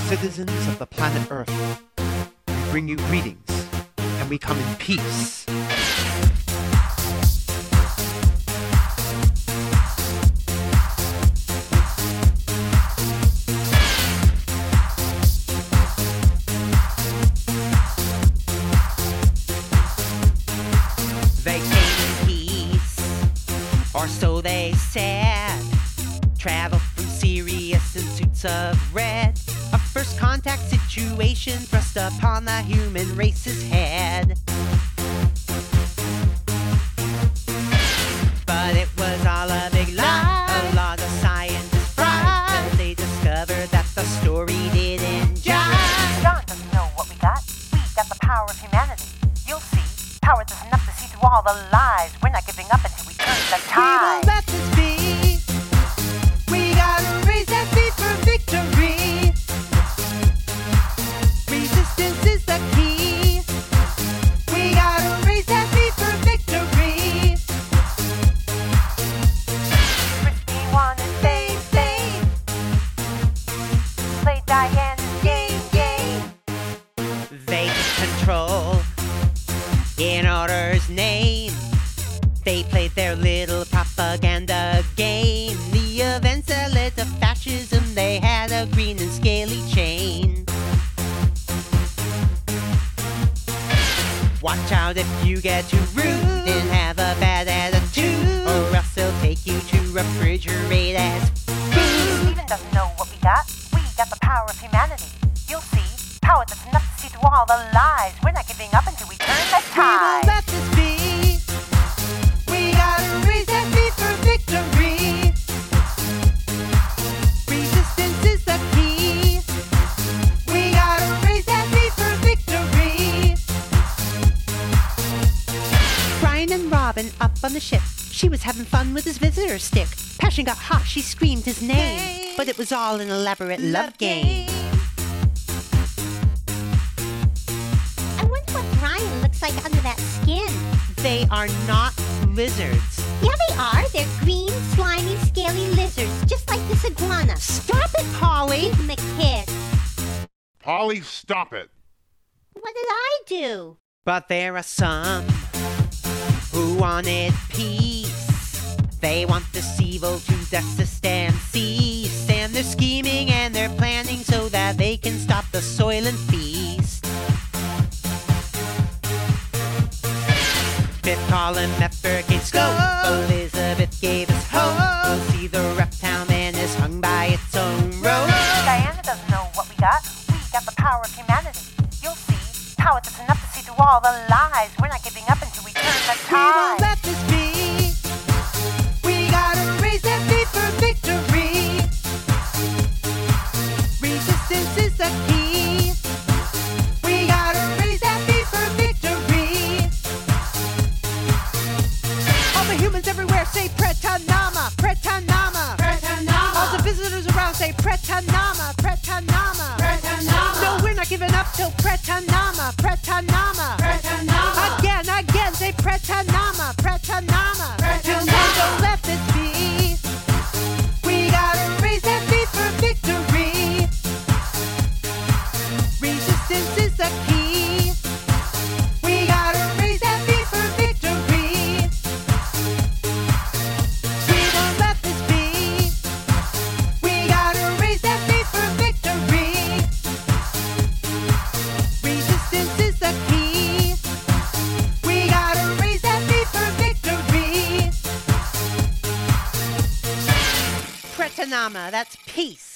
citizens of the planet Earth, we bring you greetings, and we come in peace. They came in peace, or so they said. Travel from Sirius in suits of red. A first contact situation thrust upon the human race's head. But it was all a big lie. A lot of scientists fried till they discovered that the story didn't jive. John doesn't know what we got. We got the power of humanity. You'll see. Power that's enough to see through all the lies. We're not giving up until we turn the We won't tide. let this be. We gotta raise that beat for victory. Resistance is the key. We gotta raise that beat for victory. Risky wanted fame, fame. Play Diane's game. They control in order's name. They played their little propaganda game. The events that led to fascism, they had a green and scaly chain. Watch out if you get too rude and have a bad attitude, or else they'll take you to refrigerate as food. Steven doesn't know what we got. We got the power of humanity. You'll see. Power that's enough to see through all the lies. We're not giving up until we turn the We won't tide. let this be. We gotta raise that beat for victory. Resistance is the key. We gotta raise that beat for victory. Brian and Robin up on the ship. She was having fun with his visitor stick. Passion got hot, she screamed his name. But it was all an elaborate love game. I wonder what Brian looks like under that skin. They are not lizards. Yeah, they are. They're green, slimy, scaly lizards, just like this iguana. Stop it, Polly! Give him a kiss. Polly, stop it. What did I do? But there are some who wanted peace. They want this evil to desist and cease. And they're scheming and they're planning so that they can stop the Soylent Feast. Fifth column, Mepperkin scope. Elizabeth gave us hope. We'll see the reptile man is hung by its own rope. Diana doesn't know what we got. We got the power of humanity. You'll see. Power that's enough to see through all the lies. We're not giving up until we turn the We won't tide. let this be. We gotta raise that beat for victory. Resistance is the key. We gotta raise that beat for victory. All the humans everywhere say Pretanama, Pretanama, Pretanama. All the visitors around say Pretanama, Pretanama, Pretanama. No, we're not giving up till Pretanama, Pretanama, Pretanama. Again, say Pretanama, Pretanama, Pretanama. Don't let this be. We gotta raise that beat for victory. Resistance is the key. We gotta raise that beat for victory. We won't let this be. We gotta raise that beat for victory. Resistance is the key. We gotta raise that beat for victory. Pretanama, that's peace.